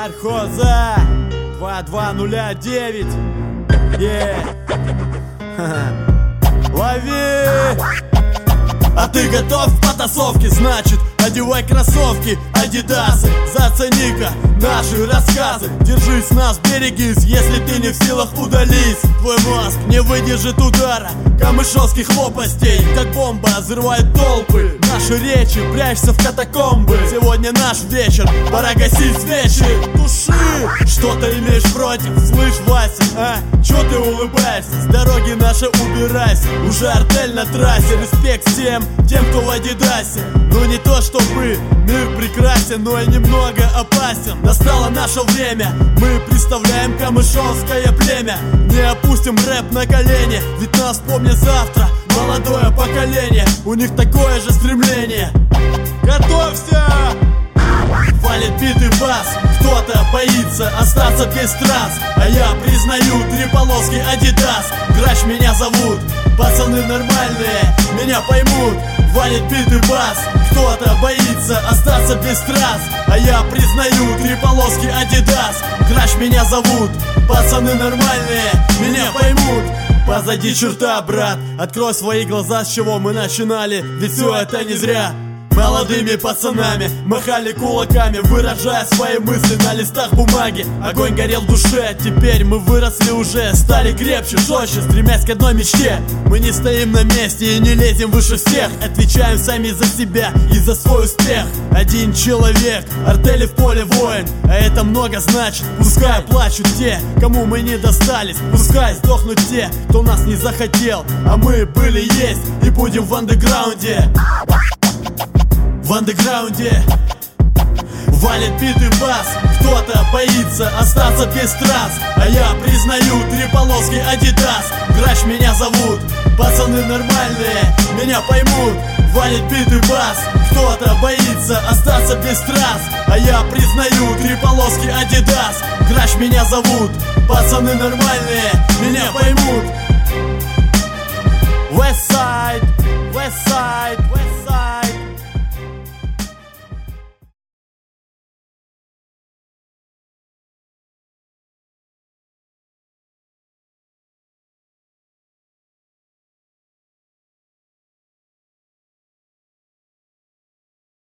Нархоза 2209. Лови! А ты готов к потасовке? Значит, одевай кроссовки, адидасы. Зацени-ка наши рассказы. Держись нас, берегись, если ты не в силах, удались. Твой мозг не выдержит удара камышовских лопастей. Как бомба взрывает толпы наши речи, прячься в катакомбы. Сегодня наш вечер, пора гасить свечи. Туши! Что ты имеешь против? Слышь, Вася, а? Чё ты улыбаешься? С дороги нашей убирайся. Уже артель на трассе. Респект всем тем, кто в адидасе. Ну не то чтобы мир прекрасен, но и немного опасен. Настало наше время, мы представляем камышовское племя. Не опустим рэп на колени, ведь нас помнит завтра молодое поколение. У них такое же стремление. Готовься! Валит битый бас, кто-то боится остаться без трасс. А я признаю, 3 полоски Адидас. Грач меня зовут, пацаны нормальные меня поймут. Валит битый бас, кто-то боится остаться без трасс. А я признаю, 3 полоски Адидас. Грач меня зовут, пацаны нормальные меня поймут. Позади черта, брат, открой свои глаза, с чего мы начинали. Ведь все это не зря. Молодыми пацанами махали кулаками, выражая свои мысли на листах бумаги. Огонь горел в душе, теперь мы выросли уже, стали крепче, жестче, стремясь к одной мечте. Мы не стоим на месте и не лезем выше всех, отвечаем сами за себя и за свой успех. Один человек, артели в поле воин, а это много значит. Пускай плачут те, кому мы не достались, пускай сдохнут те, кто нас не захотел. А мы были, есть и будем в андеграунде. В андеграунде валит битый бас, кто-то боится остаться без трасс. А я признаю, 3 полоски Адидас. Грач меня зовут, пацаны нормальные меня поймут. Валит битый бас, кто-то боится остаться без трасс. А я признаю, 3 полоски Адидас. Грач меня зовут, пацаны нормальные меня поймут.